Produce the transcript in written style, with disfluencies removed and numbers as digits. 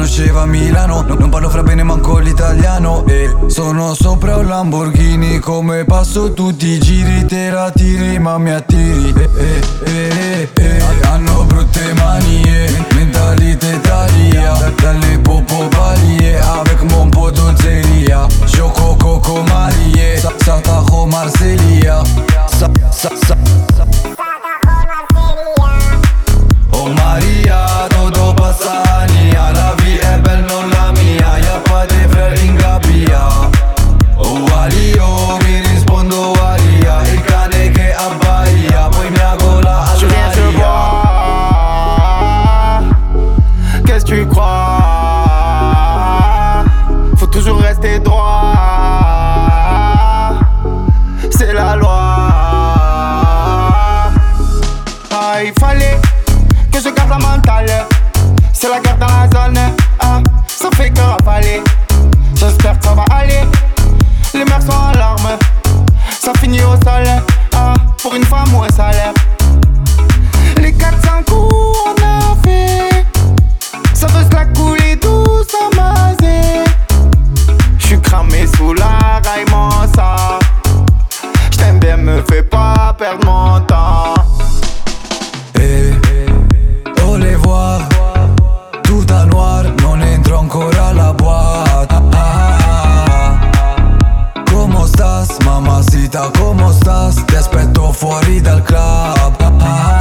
conosceva Milano, non parlo fra bene manco l'italiano. E sono sopra un Lamborghini, come passo tutti i giri. Te la tiri ma mi attiri. Hanno brutte manie, mentalità Italia, dalle popobalie, avec mon pote d'ozeria. Choco Coco Marie, Satajo Marselia. Oh Maria, todo passa ania, la vie è belle non la mia, y'a pas de frères in gabbia. Oh Alio, mi rispondo Aria, il cane che abbaia, poi mi agola all'aria. Je viens te voir, qu'est-ce que tu crois? Faut toujours rester droit, c'est la loi. Ah, il fallait que je garde la mentale, c'est la guerre dans la zone. Ah, ça fait que rafaler, j'espère que ça va aller. Les mères sont en larmes, ça finit au sol. Ah, pour une femme ou un salaire. Les 400 coups on a fait, ça veut se la couler douce à maser. J'suis cramé sous la raille, mon sang. J't'aime bien, me fais pas perdre mon temps. Oh les voir, tout en noir, non entro ancora alla boîte. Como stas, mamacita, como stas? Ti aspetto fuori dal club.